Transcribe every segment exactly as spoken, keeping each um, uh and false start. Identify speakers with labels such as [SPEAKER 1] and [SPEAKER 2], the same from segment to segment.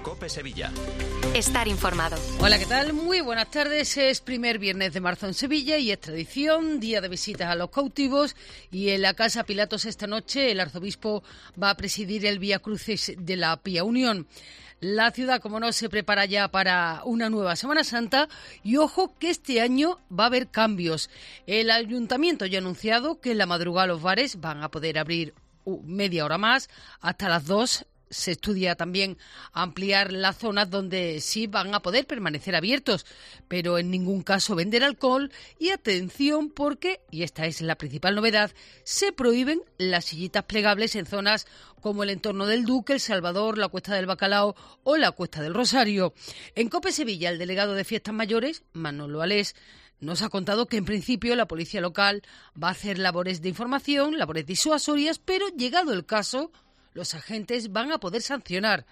[SPEAKER 1] COPE Sevilla.
[SPEAKER 2] Estar informado.
[SPEAKER 3] Hola, ¿qué tal? Muy buenas tardes. Es primer viernes de marzo en Sevilla y es tradición, día de visitas a los cautivos. Y en la Casa Pilatos esta noche el arzobispo va a presidir el Vía Crucis de la Pía Unión. La ciudad, como no, se prepara ya para una nueva Semana Santa y ojo que este año va a haber cambios. El ayuntamiento ya ha anunciado que en la madrugada los bares van a poder abrir media hora más, hasta las dos. Se estudia también ampliar las zonas donde sí van a poder permanecer abiertos, pero en ningún caso vender alcohol. Y atención porque, y esta es la principal novedad, se prohíben las sillitas plegables en zonas como el entorno del Duque, El Salvador, la Cuesta del Bacalao o la Cuesta del Rosario. En COPE Sevilla, el delegado de Fiestas Mayores, Manolo Alés, nos ha contado que en principio la policía local va a hacer labores de información, labores disuasorias, pero llegado el caso, los agentes van a poder sancionar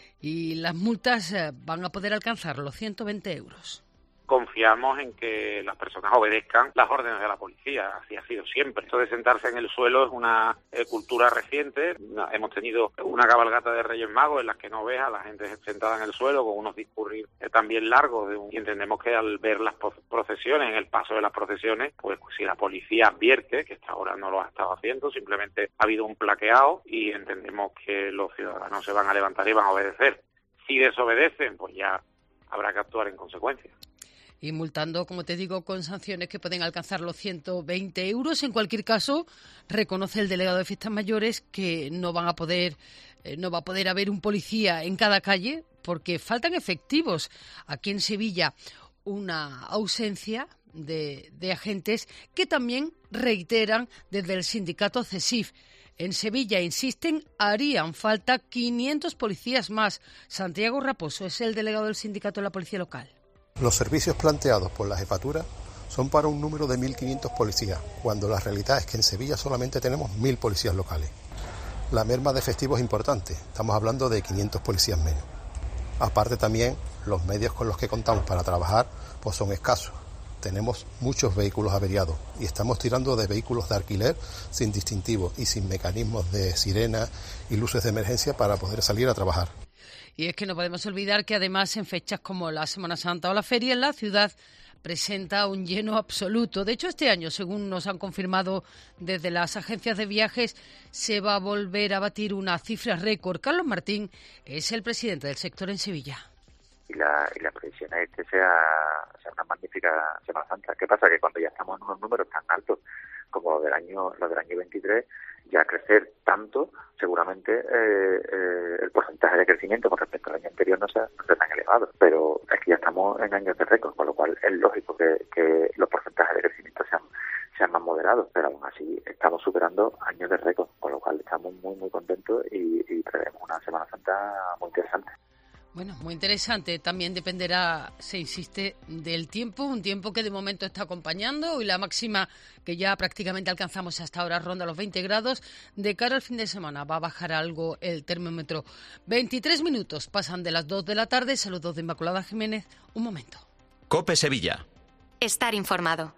[SPEAKER 3] y las multas van a poder alcanzar los ciento veinte euros.
[SPEAKER 4] Confiamos en que las personas obedezcan las órdenes de la policía, así ha sido siempre. Esto de sentarse en el suelo es una eh, cultura reciente. Hemos tenido una cabalgata de Reyes Magos en las que no ves a la gente sentada en el suelo con unos discurrir eh, también largos. De un, y entendemos que al ver las procesiones, en el paso de las procesiones, pues si la policía advierte, que hasta ahora no lo ha estado haciendo, simplemente ha habido un plaqueado y entendemos que los ciudadanos se van a levantar y van a obedecer. Si desobedecen, pues ya habrá que actuar en consecuencia.
[SPEAKER 3] Y multando, como te digo, con sanciones que pueden alcanzar los ciento veinte euros. En cualquier caso, reconoce el delegado de Fiestas Mayores que no van a poder, eh, no va a poder haber un policía en cada calle porque faltan efectivos. Aquí en Sevilla, una ausencia de, de agentes que también reiteran desde el sindicato CESIF. En Sevilla, insisten, harían falta quinientos policías más. Santiago Raposo es el delegado del sindicato de la policía local.
[SPEAKER 5] Los servicios planteados por la jefatura son para un número de mil quinientos policías, cuando la realidad es que en Sevilla solamente tenemos mil policías locales. La merma de efectivos es importante, estamos hablando de quinientos policías menos. Aparte también, los medios con los que contamos para trabajar pues son escasos. Tenemos muchos vehículos averiados y estamos tirando de vehículos de alquiler sin distintivos y sin mecanismos de sirena y luces de emergencia para poder salir a trabajar.
[SPEAKER 3] Y es que no podemos olvidar que además en fechas como la Semana Santa o la feria, la ciudad presenta un lleno absoluto. De hecho, este año, según nos han confirmado desde las agencias de viajes, se va a volver a batir una cifra récord. Carlos Martín es el presidente del sector en Sevilla.
[SPEAKER 6] Y la, y la previsión es que sea, sea una magnífica Semana Santa. ¿Qué pasa? Que cuando ya estamos en unos números tan altos como los del año, los del año veintitrés, ya crecer tanto, seguramente eh, eh, el porcentaje de crecimiento con respecto al año anterior no sea, no sea tan elevado. Pero es que ya estamos en años de récord, con lo cual es lógico que, que los porcentajes de crecimiento sean, sean más moderados, pero aún así estamos superando años de récord, con lo cual estamos muy, muy contentos y, y prevemos una Semana Santa muy interesante.
[SPEAKER 3] Bueno, muy interesante. También dependerá, se insiste, del tiempo, un tiempo que de momento está acompañando y la máxima que ya prácticamente alcanzamos hasta ahora ronda los veinte grados. De cara al fin de semana va a bajar algo el termómetro. veintitrés minutos pasan de las dos de la tarde. Saludos de Inmaculada Jiménez. Un momento.
[SPEAKER 1] COPE Sevilla.
[SPEAKER 2] Estar informado.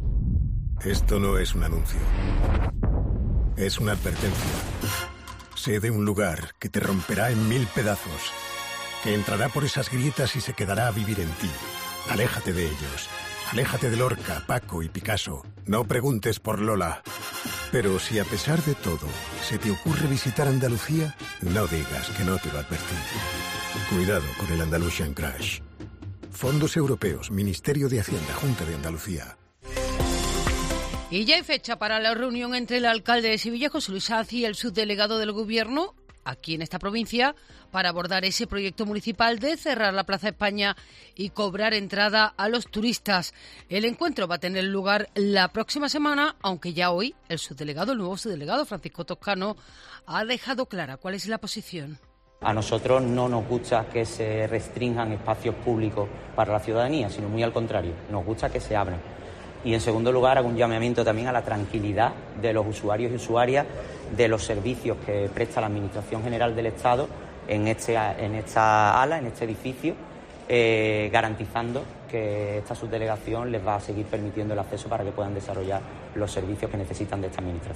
[SPEAKER 7] Esto no es un anuncio. Es una advertencia. Sé de un lugar que te romperá en mil pedazos, que entrará por esas grietas y se quedará a vivir en ti. Aléjate de ellos. Aléjate de Lorca, Paco y Picasso. No preguntes por Lola. Pero si a pesar de todo se te ocurre visitar Andalucía, no digas que no te lo advertí. Cuidado con el Andalusian Crash. Fondos Europeos, Ministerio de Hacienda, Junta de Andalucía.
[SPEAKER 3] Y ya hay fecha para la reunión entre el alcalde de Sevilla, José Luis Sanz, y el subdelegado del Gobierno aquí en esta provincia para abordar ese proyecto municipal de cerrar la Plaza España y cobrar entrada a los turistas. El encuentro va a tener lugar la próxima semana, aunque ya hoy el subdelegado, el nuevo subdelegado, Francisco Toscano, ha dejado clara cuál es la posición.
[SPEAKER 8] A nosotros no nos gusta que se restrinjan espacios públicos para la ciudadanía, sino muy al contrario, nos gusta que se abran. Y en segundo lugar, hago un llamamiento también a la tranquilidad de los usuarios y usuarias de los servicios que presta la Administración General del Estado en, este, en esta ala, en este edificio, eh, garantizando que esta subdelegación les va a seguir permitiendo el acceso para que puedan desarrollar los servicios que necesitan de esta Administración.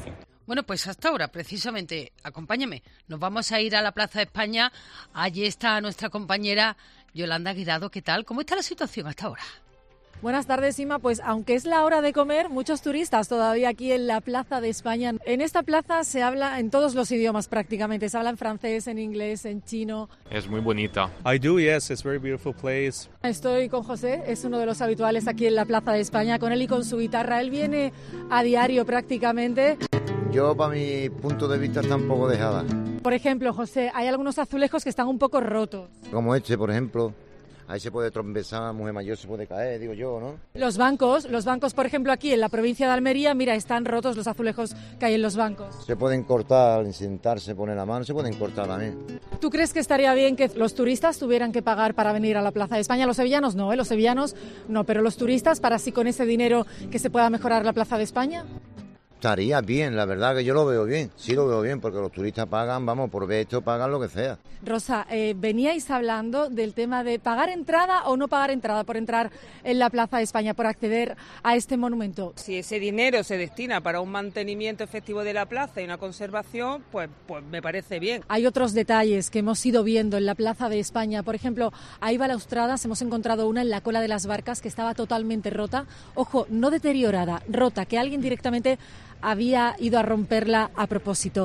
[SPEAKER 3] Bueno, pues hasta ahora, precisamente, acompáñame, nos vamos a ir a la Plaza de España. Allí está nuestra compañera Yolanda Guirado. ¿Qué tal? ¿Cómo está la situación hasta ahora?
[SPEAKER 1] Buenas tardes, Ima. Pues aunque es la hora de comer, muchos turistas todavía aquí en la Plaza de España. En esta plaza se habla en todos los idiomas prácticamente. Se habla en francés, en inglés, en chino.
[SPEAKER 9] Es muy bonita.
[SPEAKER 10] I do, yes. It's a very beautiful place.
[SPEAKER 1] Estoy con José, es uno de los habituales aquí en la Plaza de España, con él y con su guitarra. Él viene a diario prácticamente.
[SPEAKER 11] Yo, para mi punto de vista, está un poco dejada.
[SPEAKER 1] Por ejemplo, José, hay algunos azulejos que están un poco rotos.
[SPEAKER 11] Como este, por ejemplo. Ahí se puede trompezar, mujer mayor se puede caer, digo yo, ¿no?
[SPEAKER 1] Los bancos, los bancos, por ejemplo, aquí en la provincia de Almería, mira, están rotos los azulejos que hay en los bancos.
[SPEAKER 11] Se pueden cortar, al sentarse, poner la mano, se pueden cortar también.
[SPEAKER 1] ¿Tú crees que estaría bien que los turistas tuvieran que pagar para venir a la Plaza de España? Los sevillanos no, ¿eh? Los sevillanos no, pero los turistas, para así con ese dinero que se pueda mejorar la Plaza de España.
[SPEAKER 11] Estaría bien, la verdad que yo lo veo bien, sí lo veo bien, porque los turistas pagan, vamos, por ver esto pagan lo que sea.
[SPEAKER 1] Rosa, eh, veníais hablando del tema de pagar entrada o no pagar entrada por entrar en la Plaza de España, por acceder a este monumento.
[SPEAKER 12] Si ese dinero se destina para un mantenimiento efectivo de la plaza y una conservación, pues, pues me parece bien.
[SPEAKER 1] Hay otros detalles que hemos ido viendo en la Plaza de España. Por ejemplo, hay balaustradas, hemos encontrado una en la cola de las barcas que estaba totalmente rota. Ojo, no deteriorada, rota, que alguien directamente había ido a romperla a propósito.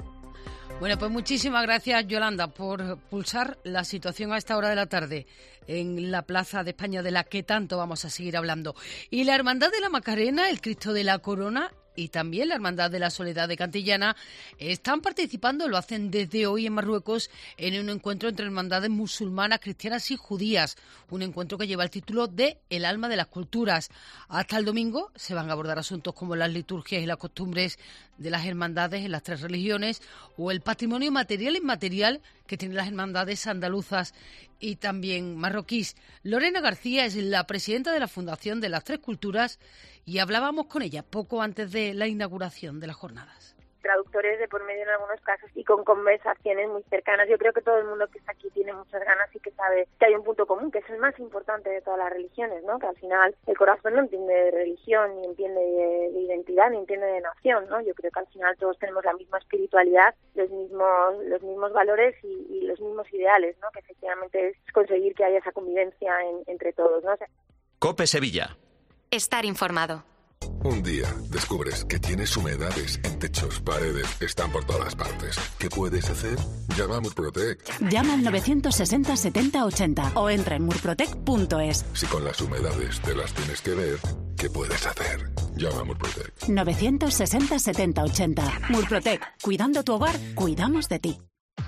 [SPEAKER 3] Bueno, pues muchísimas gracias, Yolanda, por pulsar la situación a esta hora de la tarde en la Plaza de España, de la que tanto vamos a seguir hablando. Y la Hermandad de la Macarena, el Cristo de la Corona y también la Hermandad de la Soledad de Cantillana están participando, lo hacen desde hoy en Marruecos, en un encuentro entre hermandades musulmanas, cristianas y judías. Un encuentro que lleva el título de El alma de las culturas. Hasta el domingo se van a abordar asuntos como las liturgias y las costumbres de las hermandades en las tres religiones o el patrimonio material e inmaterial que tienen las hermandades andaluzas y también marroquíes. Lorena García es la presidenta de la Fundación de las Tres Culturas y hablábamos con ella poco antes de la inauguración de las jornadas.
[SPEAKER 13] Traductores de por medio en algunos casos y con conversaciones muy cercanas. Yo creo que todo el mundo que está aquí tiene muchas ganas y que sabe que hay un punto común, que es el más importante de todas las religiones, ¿no? Que al final el corazón no entiende de religión, ni entiende de, de identidad, ni entiende de nación, ¿no? Yo creo que al final todos tenemos la misma espiritualidad, los mismos los mismos valores y, y los mismos ideales, ¿no? Que efectivamente es conseguir que haya esa convivencia en, entre todos, ¿no? O sea,
[SPEAKER 14] COPE Sevilla.
[SPEAKER 2] Estar informado.
[SPEAKER 15] Un día descubres que tienes humedades en techos, paredes, están por todas partes. ¿Qué puedes hacer? Llama a Murprotec.
[SPEAKER 16] Llama al novecientos sesenta setenta ochenta o entra en murprotec punto es.
[SPEAKER 15] Si con las humedades te las tienes que ver, ¿qué puedes hacer? Llama a Murprotec.
[SPEAKER 16] novecientos sesenta setenta ochenta. Murprotec. Cuidando tu hogar, cuidamos de ti.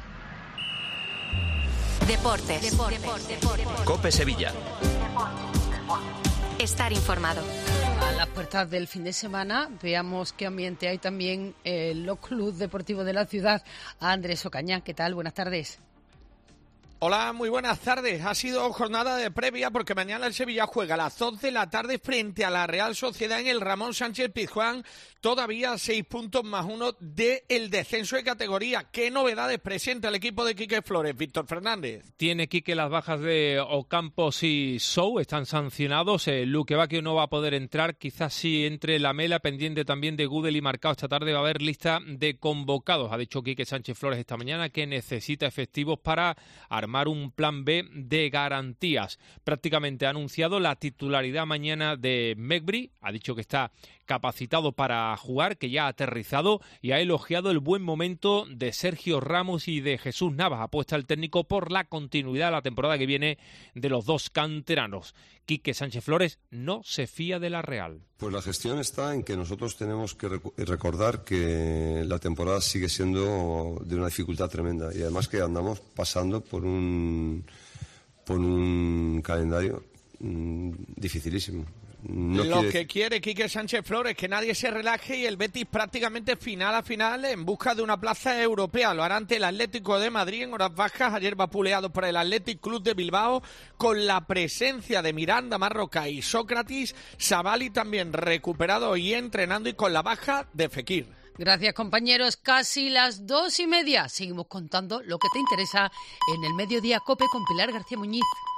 [SPEAKER 2] Deportes. Deportes. Deportes.
[SPEAKER 14] COPE Sevilla.
[SPEAKER 2] Estar informado.
[SPEAKER 3] A las puertas del fin de semana, veamos qué ambiente hay también en los clubes deportivos de la ciudad. Andrés Ocaña, ¿qué tal? Buenas tardes.
[SPEAKER 17] Hola, muy buenas tardes. Ha sido jornada de previa porque mañana el Sevilla juega a las dos de la tarde frente a la Real Sociedad en el Ramón Sánchez Pizjuán. Todavía seis puntos más uno del descenso de categoría. ¿Qué novedades presenta el equipo de Quique Flores? Víctor Fernández.
[SPEAKER 9] Tiene Quique las bajas de Ocampos y Sou, están sancionados. Eh, Luque Bacchio no va a poder entrar. Quizás sí entre Lamela, pendiente también de Gudel y Marcao. Esta tarde va a haber lista de convocados. Ha dicho Quique Sánchez Flores esta mañana que necesita efectivos para armar un plan B de garantías. Prácticamente ha anunciado la titularidad mañana de Megbri. Ha dicho que está capacitado para jugar, que ya ha aterrizado y ha elogiado el buen momento de Sergio Ramos y de Jesús Navas. Apuesta el técnico por la continuidad de la temporada que viene de los dos canteranos. Quique Sánchez Flores no se fía de la Real.
[SPEAKER 18] Pues la gestión está en que nosotros tenemos que rec- recordar que la temporada sigue siendo de una dificultad tremenda y además que andamos pasando por un por un calendario mmm, dificilísimo. No
[SPEAKER 17] Lo
[SPEAKER 18] quiere...
[SPEAKER 17] que quiere Quique Sánchez Flores, que nadie se relaje y el Betis prácticamente final a final en busca de una plaza europea. Lo hará ante el Atlético de Madrid en horas bajas. Ayer vapuleado por el Athletic Club de Bilbao con la presencia de Miranda, Marroca y Sócrates. Sabali también recuperado y entrenando y con la baja de Fekir.
[SPEAKER 3] Gracias, compañeros. Casi las dos y media. Seguimos contando lo que te interesa en el Mediodía COPE con Pilar García Muñiz.